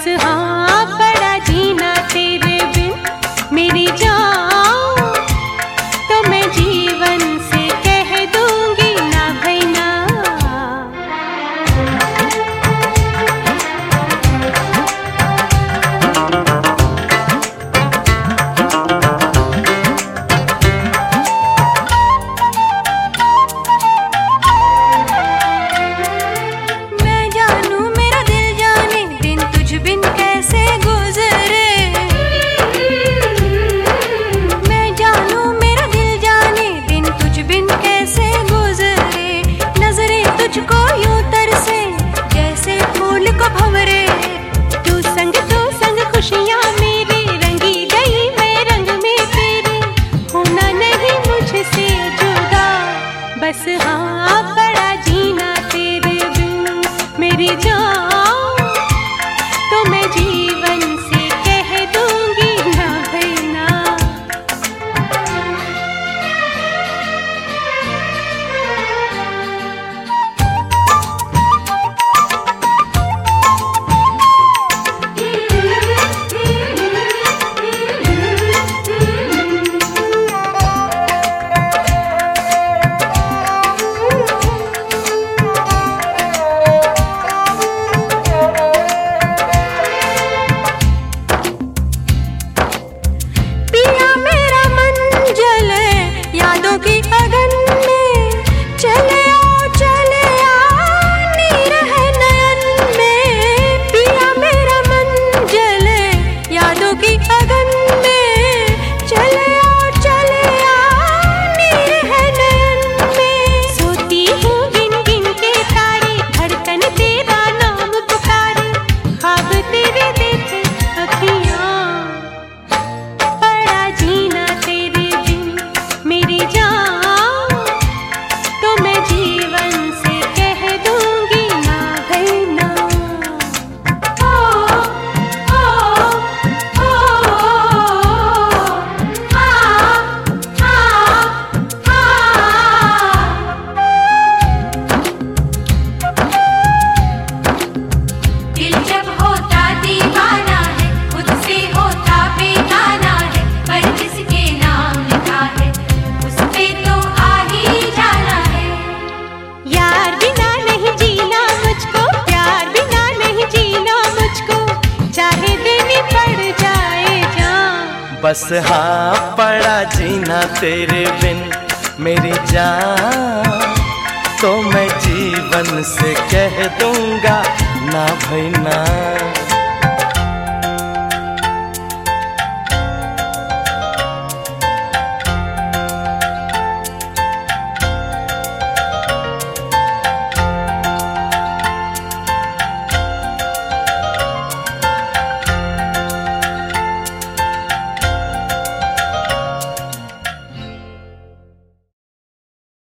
बस हाँ पड़ा जीना तेरे बिन मेरी जान, तो मैं जीवन से कह दूंगी ना भाई ना। मैं जानू मेरा दिल जाने दिन तुझ बिन कैसे गुजरे, मैं जानू मेरा दिल जाने दिन तुझ बिन कैसे गुजरे। नजरें तुझको यूं तरसे जैसे फूल को भंवरे, तू संग खुशियां मेरी रंगी गई मैं रंग में तेरे, होना नहीं मुझसे जुदा। बस हाँ पड़ा जीना तेरे बिन मेरी जान, तो मैं जीवन से कह दूंगी ना भाई ना। पिया मेरा मन जले यादों की अगन में, चले आओ नीर है नयन में। पिया मेरा मन जले यादों की अगन में, चले आओ नीर है नयन में। सोती हूँ गिन गिन के तारे, धड़कन तेरा नाम पुकारे, ख्वाब तेरे देखे अखियाँ। पड़ा जीना तेरे बिन मेरी जान, तो मैं जीवन से कह दूंगी ना भाई ना। ओ ओ दिल जब होता दीवाना है, खुद से होता बेगाना है, पर जिसके नाम लिखा है उस पे तो आ ही जाना है। यार बिना नहीं जीना मुझको, प्यार बिना नहीं जीना मुझको, चाहे देनी पड़ जाए जान। बस हाँ पड़ा जीना तेरे बिन मेरी जान, तो मैं जीवन से कह दूंगा ना भाई ना।